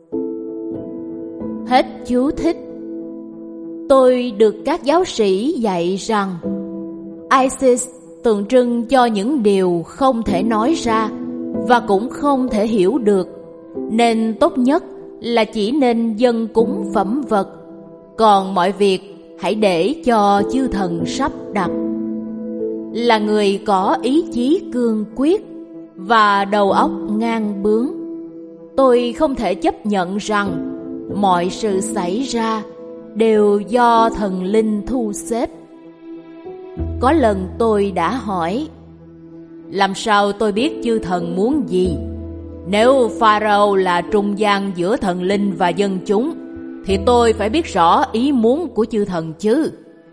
Hết chú thích. Tôi được các giáo sĩ dạy rằng Isis tượng trưng cho những điều không thể nói ra và cũng không thể hiểu được, nên tốt nhất là chỉ nên dâng cúng phẩm vật, còn mọi việc hãy để cho chư thần sắp đặt. Là người có ý chí cương quyết và đầu óc ngang bướng, tôi không thể chấp nhận rằng mọi sự xảy ra đều do thần linh thu xếp. Có lần tôi đã hỏi, làm sao tôi biết chư thần muốn gì? Nếu Pharaoh là trung gian giữa thần linh và dân chúng, thì tôi phải biết rõ ý muốn của chư thần chứ.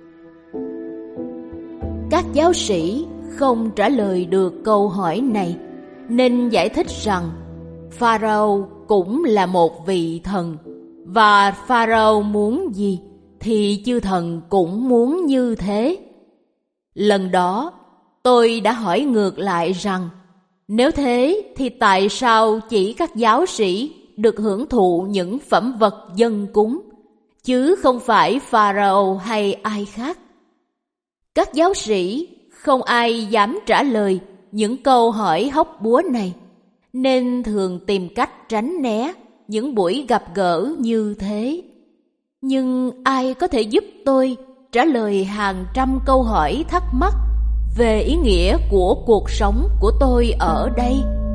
Các giáo sĩ không trả lời được câu hỏi này, nên giải thích rằng Pharaoh cũng là một vị thần, và Pharaoh muốn gì thì chư thần cũng muốn như thế. Lần đó tôi đã hỏi ngược lại rằng, nếu thế thì tại sao chỉ các giáo sĩ được hưởng thụ những phẩm vật dâng cúng, chứ không phải Pharaoh hay ai khác? Các giáo sĩ không ai dám trả lời những câu hỏi hóc búa này, nên thường tìm cách tránh né những buổi gặp gỡ như thế. Nhưng ai có thể giúp tôi trả lời hàng trăm câu hỏi thắc mắc về ý nghĩa của cuộc sống của tôi ở đây?